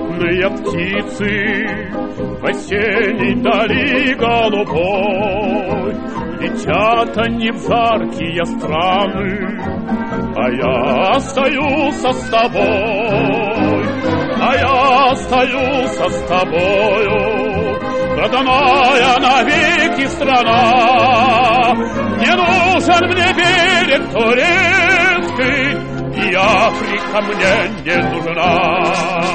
перелетные птицы в осенней дали голубой. Летят они в жаркие страны, а я остаюсь с тобой, а я остаюсь с тобою, родная навеки страна. Не нужен мне берег турецкий, и Африка мне не нужна.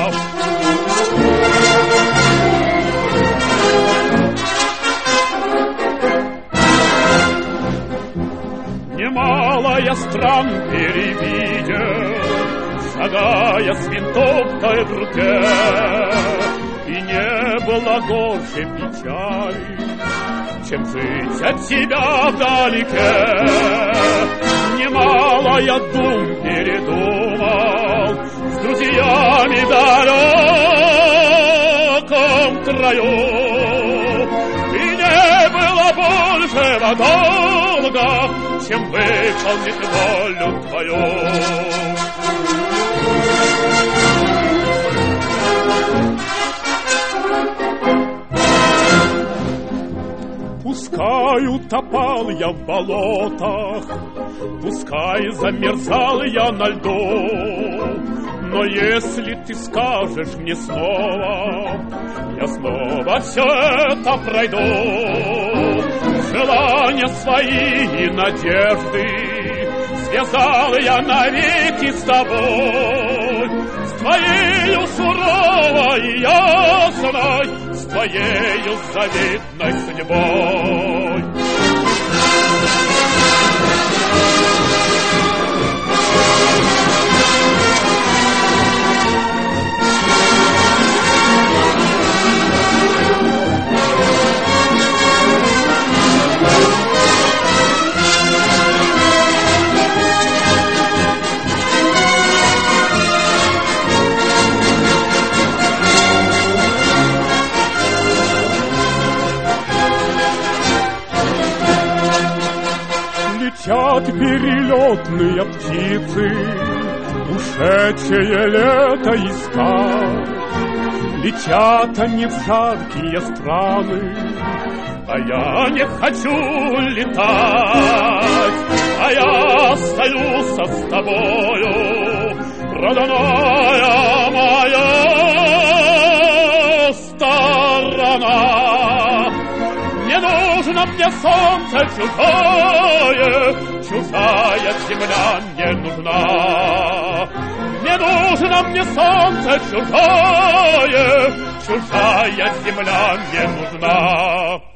Немало я стран перевидел, шагая с винтовкой в руке, и не было горше печали, чем жить от тебя вдалеке. Немало я дум передумал с друзьями в далеком краю, и не было большего долга, чем выполнить волю твою. Пускай утопал я в болотах, пускай замерзал я на льду, но если ты скажешь мне снова, я снова все это пройду. Желания свои и надежды связал я навеки с тобой, с твоею суровой и ясной, с твоею завидной судьбой. Летят перелетные птицы, ушедшее лето искать. Летят они в жаркие страны, а я не хочу летать. А я остаюсь с тобою, родная моя сторона. Не нужно мне солнце чужое, чужая земля не нужна. Не нужно мне солнце чужое, чужая земля не нужна.